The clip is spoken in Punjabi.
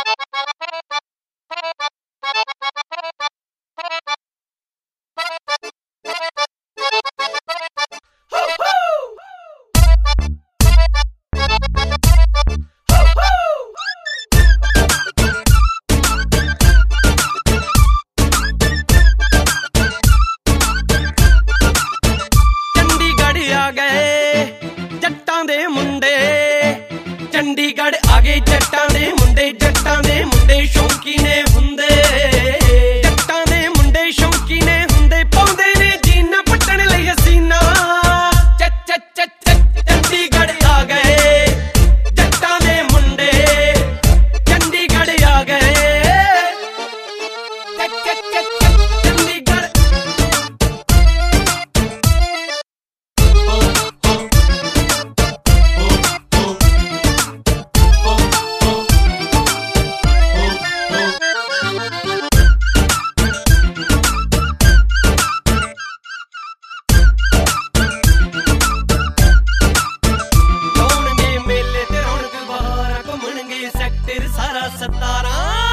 ਚੰਡੀਗੜ੍ਹ ਆ ਗਏ ਜੱਟਾਂ ਦੇ ਮੁੰਡੇ, ਜੱਟਾਂ ਦੇ ਮੁੰਡੇ ਸ਼ੌਂਕੀ ਨੇ ਹੁੰਦੇ, ਜੱਟਾਂ ਦੇ ਮੁੰਡੇ ਸ਼ੌਂਕੀ ਨੇ ਹੁੰਦੇ, ਪਾਉਂਦੇ ਨੇ ਜੀਨਾਂ ਪੱਟਣ ਲਈ ਹਸੀਨਾ। ਚੰਡੀਗੜ੍ਹ ਆ ਗਏ ਜੱਟਾਂ ਦੇ ਮੁੰਡੇ, ਚੰਡੀਗੜ੍ਹ ਆ ਗਏ ਚੰਡੀਗੜ੍ਹ। ਸਾਰਾ 17